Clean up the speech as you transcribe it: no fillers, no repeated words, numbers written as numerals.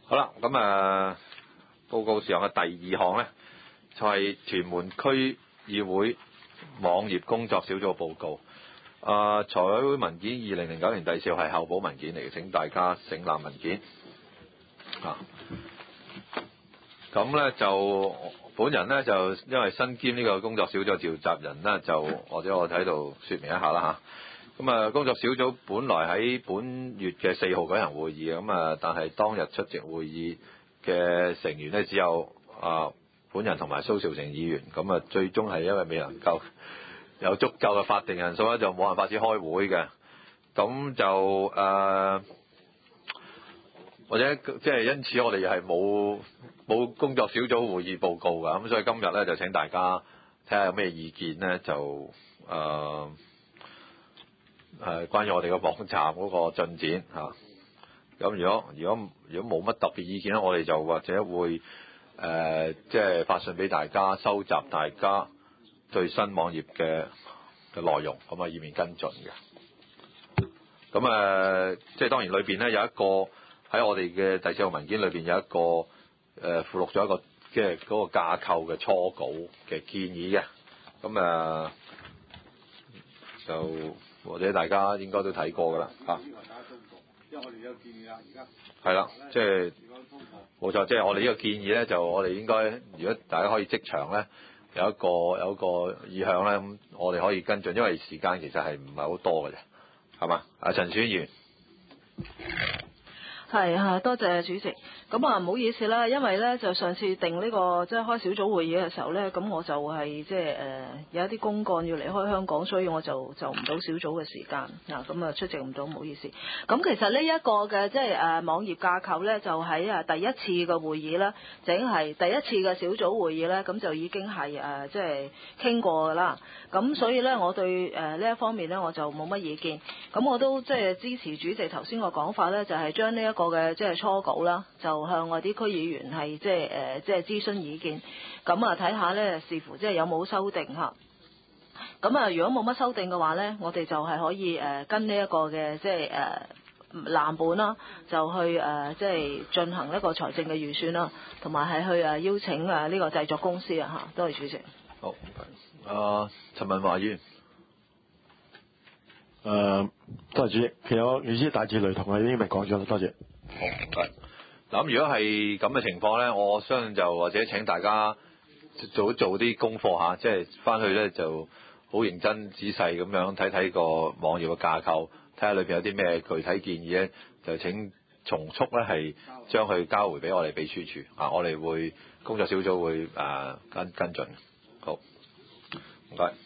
好啦，咁報告上嘅第2項呢，就係屯門區議會網頁工作小組報告。財委會文件2009年第4號係候補文件嚟嘅，請大家省覽文件。咁呢就本人呢，就因為身兼呢個工作小組召集人呢，就或者我喺度說明一下啦嚇。咁工作小組本來喺本月嘅4號舉行會議，咁但係當日出席會議嘅成員呢，只有本人同埋蘇兆成議員，咁最終係因為未能夠有足夠嘅法定人數咧，就冇辦法子開會嘅。咁就或者即係因此我哋係冇工作小組會議報告㗎。咁所以今日咧就請大家睇下有咩意見咧，就關於我哋個網站嗰個進展嚇。咁如果冇乜特別意見咧，我哋就或者會即係發信俾大家，收集大家最新網頁嘅內容，咁以免跟進嘅。咁即係當然裏邊咧有一個喺我哋嘅第4號文件裏邊有一個附錄咗一個即係嗰個架構嘅初稿嘅建議嘅。咁就或者大家應該都睇過㗎啦嚇。 因為我哋有建議啦，而家係啦，即係冇錯，即係我哋呢個建議咧，就我哋應該如果大家可以即場咧有一個意向咧，咁我哋可以跟進，因為時間其實係唔係好多嘅啫，係嘛？陳選議員。 係多謝主席。咁唔好意思啦，因為咧就上次定呢個即係開小組會議嘅時候咧，咁我就係即係有一啲公幹要離開香港，所以我就唔到小組嘅時間咁出席唔到，唔好意思。咁其實呢一個嘅即係網頁架構咧，就喺第一次嘅會議咧，淨係第一次嘅小組會議咧，咁就已經係即係傾過㗎啦。咁所以咧，我對呢一方面咧，我就冇乜意見。咁我都即係支持主席頭先個講法咧，就係將呢一個嘅即係初稿啦，就向我啲區議員係即係諮詢意見。咁睇下咧，視乎即係有冇修訂嚇。咁如果冇乜修訂嘅話咧，我哋就係可以跟呢一個嘅即係藍本啦，就去即係進行一個財政嘅預算啦，同埋係去邀請呢個製作公司嚇。多謝主席。 好，陳文華議員。 多謝主席。其實我意思大致雷同已經咪講咗啦，多謝。 好，唔該。嗱，咁如果係咁嘅情況咧，我相信就或者請大家做啲功課嚇，即係翻去咧就好認真仔細咁樣睇個網頁嘅架構，睇下裏邊有啲咩具體建議咧，就請從速咧係將佢交回俾我哋秘書處我哋會工作小組會跟進。好，唔該。